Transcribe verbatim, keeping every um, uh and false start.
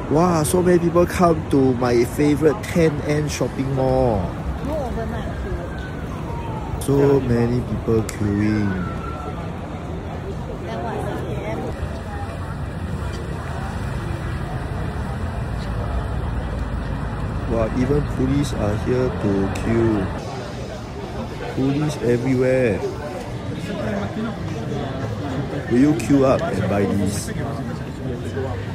Wow, so many people come to my favorite ten N shopping mall. No overnight queue. So many people queuing. Then what? six A M Wow, even police are here to queue. Police everywhere. Will you queue up and buy these?